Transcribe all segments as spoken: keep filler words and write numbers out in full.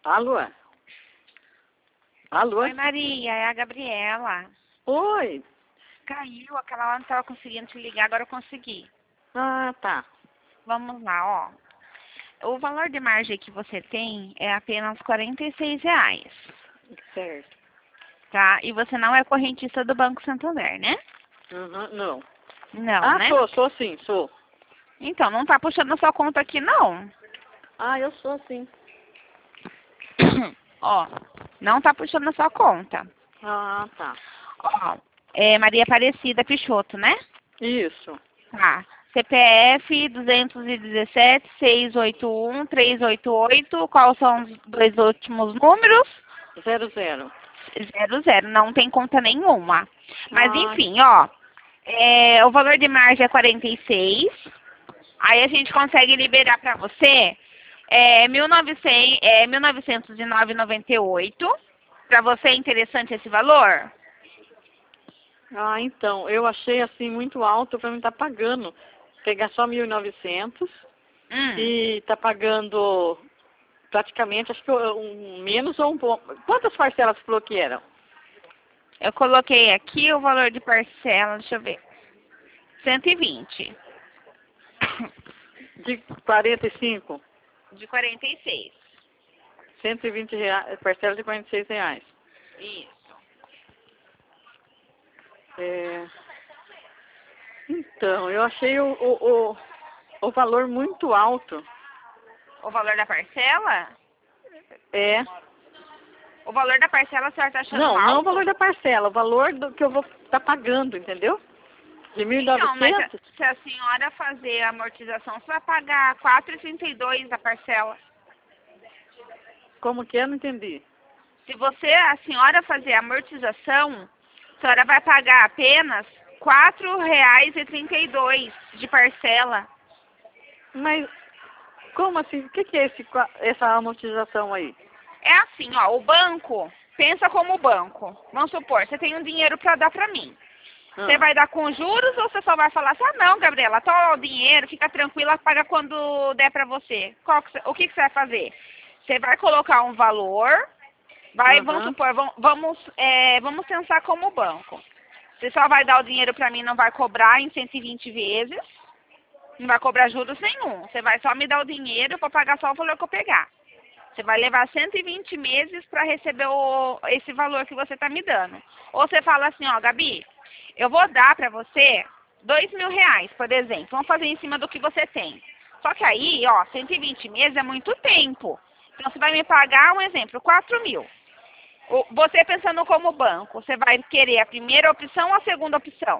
Alô? Alô? Oi, Maria, é a Gabriela. Oi. Caiu, aquela hora não estava conseguindo te ligar, agora eu consegui. Ah, tá. Vamos lá, ó. O valor de margem que você tem é apenas quarenta e seis reais, Certo. tá? E você não é correntista do Banco Santander, né? Uhum, não. Não, Ah, né? sou, sou sim, sou. Então, não tá puxando a sua conta aqui, não. Ah, eu sou sim. Ó, não tá puxando a sua conta. Ah, tá. Ó, é Maria Aparecida Pichoto, né? Isso. Tá. C P F duzentos e dezessete, seiscentos e oitenta e um, trezentos e oitenta e oito. Quais são os dois últimos números? Zero, zero. Zero, zero. Não tem conta nenhuma. Mas, Ah, enfim, ó. É, o valor de margem é quarenta e seis. Aí a gente consegue liberar para você é, mil e novecentos, é, mil novecentos e nove reais e noventa e oito. Para você é interessante esse valor? ah, então, eu achei assim muito alto para mim estar pagando. Pegar só mil e novecentos Hum. e tá pagando praticamente, acho que um menos ou um pouco. Quantas parcelas você falou que eram? Eu coloquei aqui o valor de parcela, deixa eu ver. cento e vinte. De quarenta e cinco? De quarenta e seis. cento e vinte reais, parcela de quarenta e seis reais. Isso. É, então, eu achei o, o, o, o valor muito alto. O valor da parcela? É. O valor da parcela a senhora tá achando Não, não o alto? valor da parcela, o valor do que eu vou estar pagando, entendeu? De mil e Então, mas a- novecentos? se a senhora fazer a amortização, você vai pagar quatro reais e trinta e dois da parcela. Como que é? Não entendi. Se você, a senhora fazer a amortização, a senhora vai pagar apenas quatro reais e trinta e dois de parcela. Mas, como assim? O que, que é esse, qua- essa amortização aí? É assim, ó, o banco, pensa como banco. Vamos supor, você tem um dinheiro para dar para mim. Você Ah, vai dar com juros ou você só vai falar assim, ah não, Gabriela, toma o dinheiro, fica tranquila, paga quando der para você. Qual que, você- o que, que você vai fazer? Você vai colocar um valor, vai, vamos aham. supor, vamos, vamos, é, vamos pensar como banco. Você só vai dar o dinheiro para mim, não vai cobrar em cento e vinte vezes, não vai cobrar juros nenhum. Você vai só me dar o dinheiro para pagar só o valor que eu pegar. Você vai levar cento e vinte meses para receber o, esse valor que você está me dando. Ou você fala assim, ó, Gabi, eu vou dar para você dois mil reais, por exemplo. Vamos fazer em cima do que você tem. Só que aí, ó, cento e vinte meses é muito tempo. Então você vai me pagar, um exemplo, quatro mil. O- Você pensando como banco, você vai querer a primeira opção ou a segunda opção?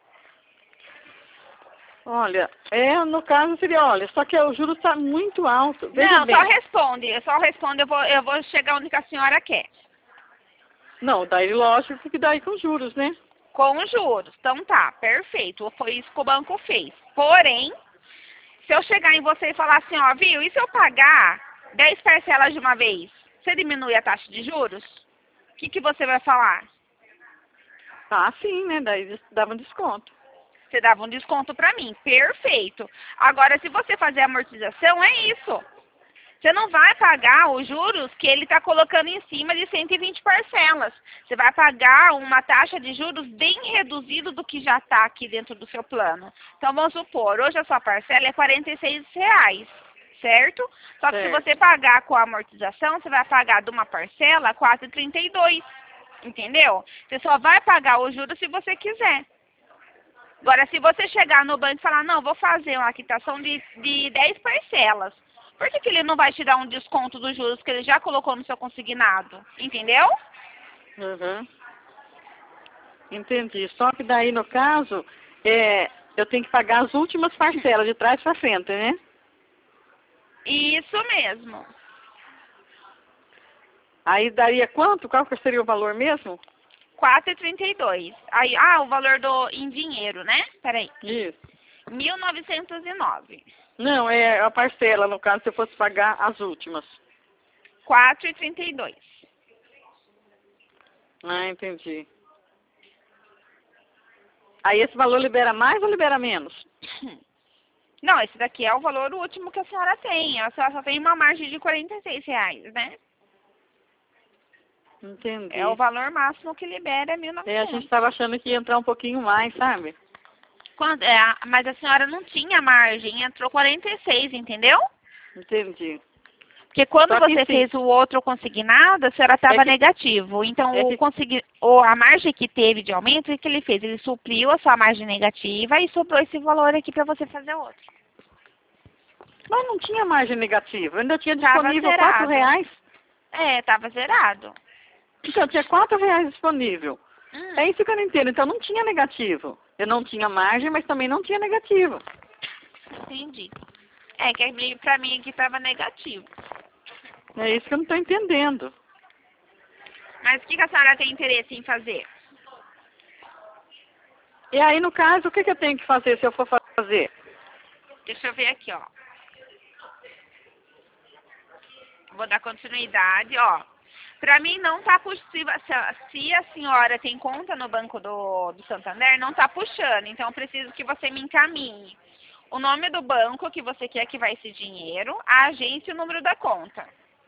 Olha, é, no caso seria, olha, só que o juro está muito alto. Veja Não, só bem. responde, só responde, eu vou, eu vou chegar onde que a senhora quer. Não, daí lógico que daí com juros, né? Com os juros. Então tá, perfeito. Foi isso que o banco fez. Porém, se eu chegar em você e falar assim, ó, viu, e se eu pagar dez parcelas de uma vez, você diminui a taxa de juros? O que, que você vai falar? Ah, sim, né? Daí dava um desconto. Você dava um desconto pra mim. Perfeito. Agora, se você fazer a amortização, é isso. Você não vai pagar os juros que ele está colocando em cima de cento e vinte parcelas. Você vai pagar uma taxa de juros bem reduzida do que já está aqui dentro do seu plano. Então, vamos supor, hoje a sua parcela é quarenta e seis reais, certo? Só que se Certo. você pagar com a amortização, você vai pagar de uma parcela quatro reais e trinta e dois. Entendeu? Você só vai pagar os juros se você quiser. Agora, se você chegar no banco e falar, não, vou fazer uma quitação de, de dez parcelas, por que, que ele não vai te dar um desconto dos juros que ele já colocou no seu consignado? Entendeu? Uhum. Entendi. Só que daí, no caso, é, eu tenho que pagar as últimas parcelas, de trás para frente, né? Isso mesmo. Aí daria quanto? Qual que seria o valor mesmo? quatro reais e trinta e dois. Aí, ah, o valor do, em dinheiro, né? Peraí. Isso. mil novecentos e nove. Não, é a parcela, no caso, se eu fosse pagar as últimas. quatro reais e trinta e dois. Ah, entendi. Aí esse valor libera mais ou libera menos? Não, esse daqui é o valor último que a senhora tem. A senhora só tem uma margem de quarenta e seis reais, né? Entendi. É o valor máximo que libera é mil e É, a novecentos. gente estava achando que ia entrar um pouquinho mais, sabe? Quando, é, a- mas a senhora não tinha margem, entrou quarenta e seis, entendeu? Entendi. Porque quando Só que você sim. fez o outro consignado, a senhora estava É que- negativo. Então, É o que, consign... o, a margem que teve de aumento, o que ele fez? Ele supriu a sua margem negativa e sobrou esse valor aqui para você fazer outro. mas não tinha margem negativa. Eu ainda tinha Tava disponível quatro zerado. reais. É, estava zerado. Então, tinha quatro reais disponível. Hum, É isso que eu não entendo. Então, não tinha negativo. Eu não tinha margem, mas também não tinha negativo. entendi. É que para mim aqui estava negativo. É isso que eu não estou entendendo. Mas o que, que a senhora tem interesse em fazer? E aí, no caso, o que, que eu tenho que fazer se eu for fazer? Deixa eu ver aqui, ó. Vou dar continuidade, ó. Para mim não tá possível, se a se a senhora tem conta no Banco do, do Santander, não tá puxando. Então eu preciso que você me encaminhe o nome do banco que você quer que vai esse dinheiro, a agência e o número da conta.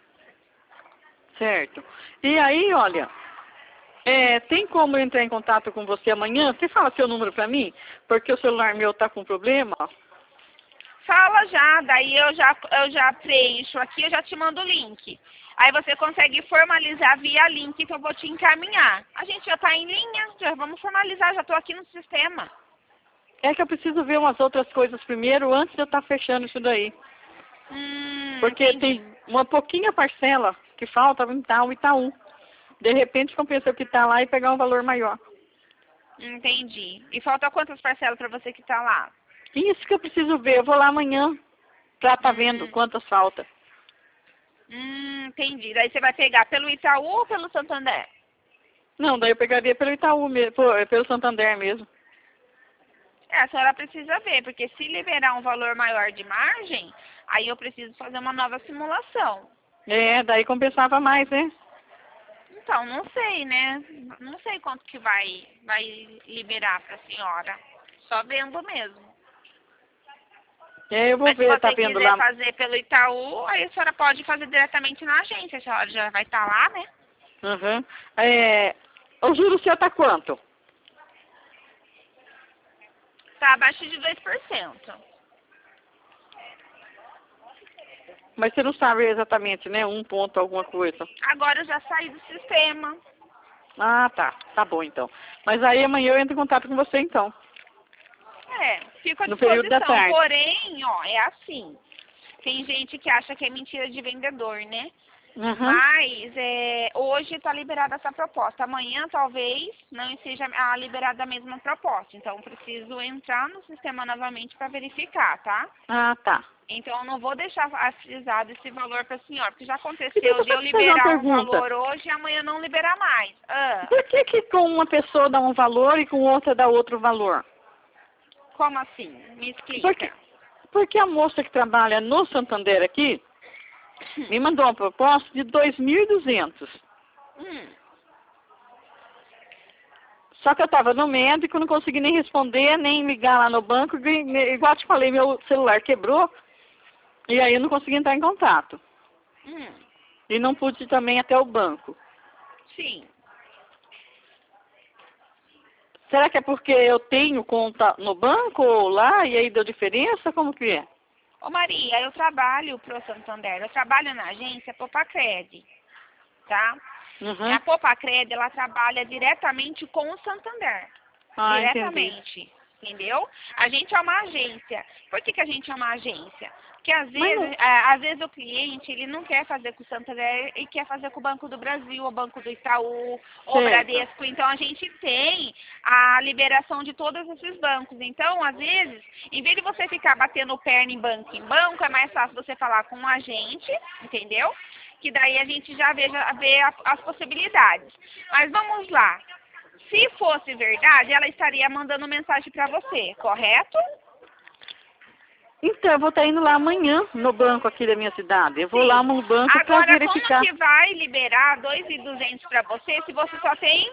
Certo. E aí, olha, é, tem como eu entrar em contato com você amanhã? Você fala seu número para mim? Porque o celular meu tá com problema. Fala já, daí eu já, eu já preencho aqui, eu já te mando o link. Aí você consegue formalizar via link que eu vou te encaminhar. A gente já tá em linha, já vamos formalizar, já tô aqui no sistema. É que eu preciso ver umas outras coisas primeiro, antes de eu estar fechando isso daí. Hum, Porque entendi. tem uma pouquinha parcela que falta em tal e Itaú. De repente, compensa eu quitar lá e pegar um valor maior. Entendi. E falta quantas parcelas para você que tá lá? Isso que eu preciso ver. Eu vou lá amanhã pra estar vendo Hum, quantas falta. hum, entendi. Daí você vai pegar pelo Itaú ou pelo Santander? Não, daí eu pegaria pelo Itaú mesmo, pelo Santander mesmo. É, a senhora precisa ver, porque se liberar um valor maior de margem, aí eu preciso fazer uma nova simulação. É, daí compensava mais, né? Então, não sei, né? Não sei quanto que vai, vai liberar para a senhora. Só vendo mesmo. É, eu vou Mas se ver, tá você vendo quiser lá. fazer pelo Itaú, aí a senhora pode fazer diretamente na agência. A senhora já vai estar lá, né? Uhum. É, o juro seu tá quanto? Tá abaixo de dois por cento. Mas você não sabe exatamente, né? Um ponto, alguma coisa. Agora eu já saí do sistema. Ah, tá. Tá bom, então. Mas aí amanhã eu entro em contato com você, então. É, fico à No período da disposição. tarde. Porém, ó, é assim. Tem gente que acha que é mentira de vendedor, né? Uhum. Mas é, hoje está liberada essa proposta. Amanhã talvez não seja a liberada a mesma proposta. Então preciso entrar no sistema novamente para verificar, tá? Ah, tá. Então eu não vou deixar frisado esse valor para a senhora, porque já E aconteceu deixa eu de eu só te fazer uma liberar um pergunta. valor hoje e amanhã não liberar mais. Ah, Por que que com uma pessoa dá um valor e com outra dá outro valor? como assim? Me explica. Porque, porque a moça que trabalha no Santander aqui me mandou uma proposta de dois mil e duzentos. Hum, Só que eu estava no médico, não consegui nem responder, nem ligar lá no banco. Igual eu te falei, meu celular quebrou e aí eu não consegui entrar em contato. hum, E não pude ir também até o banco. sim. Será que é porque eu tenho conta no banco ou lá e aí deu diferença? Como que é? Ô Maria, eu trabalho pro Santander, eu trabalho na agência Popacred, tá? Uhum. A Popacred, ela trabalha diretamente com o Santander. Ah, entendi. Diretamente. Entendeu? A gente é uma agência. Por que, que a gente é uma agência? Porque às Mas vezes, não- é, às vezes o cliente ele não quer fazer com o Santander e quer fazer com o Banco do Brasil, o Banco do Itaú, ou Certo. Bradesco. Então a gente tem a liberação de todos esses bancos. Então, às vezes, em vez de você ficar batendo perna em banco em banco, é mais fácil você falar com um agente, entendeu? Que daí a gente já vê, já vê a- as possibilidades. Mas vamos lá. Se fosse verdade, ela estaria mandando mensagem para você, correto? Então, eu vou estar indo lá amanhã no banco aqui da minha cidade. Eu vou Sim. lá no banco para Agora, verificar. como que vai liberar dois mil e duzentos para você se você só tem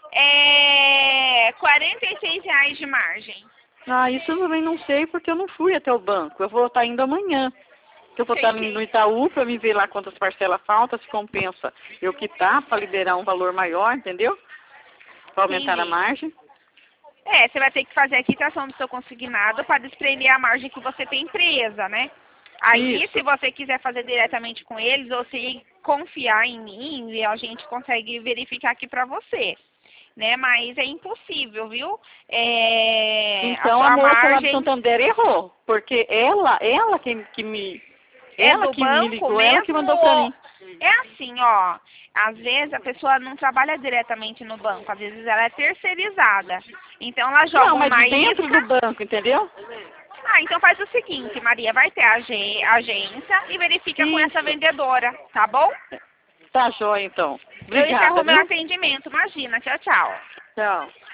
é, quarenta e seis reais de margem? Ah, isso eu também não sei porque eu não fui até o banco. Eu vou estar indo amanhã. que eu vou estar no Itaú para me ver lá quantas parcelas faltam, se compensa eu quitar para liberar um valor maior, entendeu? Para aumentar Entendi. a margem. É, você vai ter que fazer a quitação do seu consignado para desprender a margem que você tem presa, né? Aí, Isso. se você quiser fazer diretamente com eles, ou se confiar em mim, a gente consegue verificar aqui para você, né? Mas é impossível, viu? É, Então a a sua moça lá do margem Santander errou, porque ela, ela que, que me, é ela do que me banco ligou, mesmo. ela que mandou para mim. É assim, ó. Às vezes a pessoa não trabalha diretamente no banco, às vezes ela é terceirizada. Então ela joga Não, mas uma de dentro isca. do banco, entendeu? Ah, então faz o seguinte, Maria, vai ter a agen- agência e verifica com essa Isso. vendedora, tá bom? Tá jóia, então. Eu encerro Obrigada, meu viu? atendimento, imagina. Tchau, tchau. Tchau.